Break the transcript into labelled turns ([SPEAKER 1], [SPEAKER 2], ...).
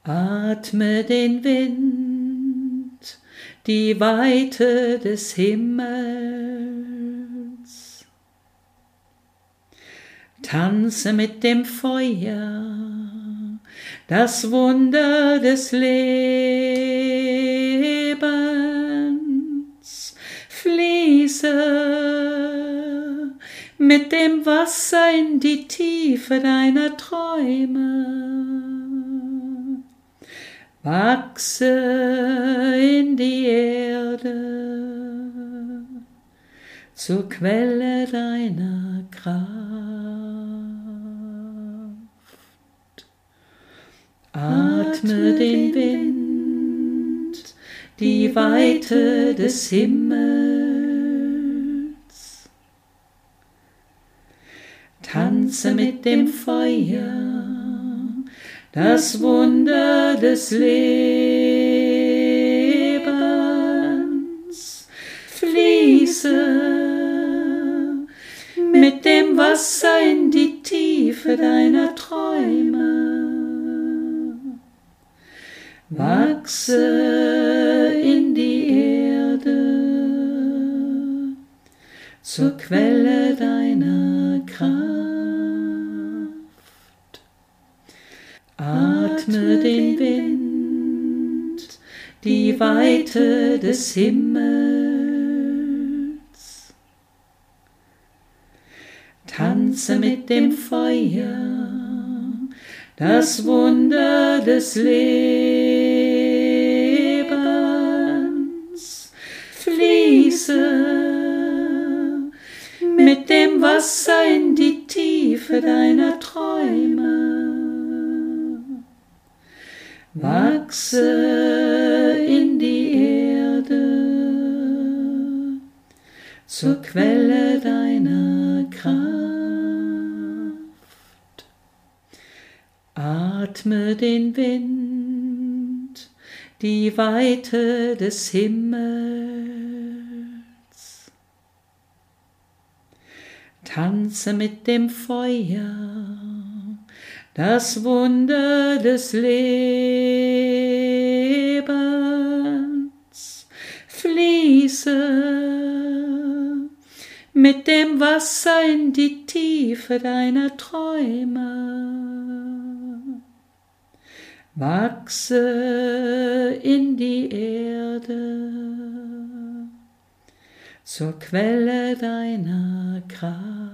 [SPEAKER 1] Atme den Wind, die Weite des Himmels. Tanze mit dem Feuer, das Wunder des Lebens. Fließe mit dem Wasser in die Tiefe deiner Träume. Wachse in die Erde zur Quelle deiner Kraft. Atme den Wind, die Weite des Himmels. Tanze mit dem Feuer, das Wunder des Lebens. Fließe mit dem Wasser in die Tiefe deiner Träume. Wachse in die Erde zur Quelle deiner Kraft. Atme den Wind, die Weite des Himmels. Tanze mit dem Feuer, das Wunder des Lebens. Fließe mit dem Wasser in die Tiefe deiner Träume. Wachse in die Erde zur Quelle deiner Kraft. Atme den Wind, die Weite des Himmels. Tanze mit dem Feuer, das Wunder des Lebens. Fließe mit dem Wasser in die Tiefe deiner Träume. Wachse in die Erde zur Quelle deiner Kraft.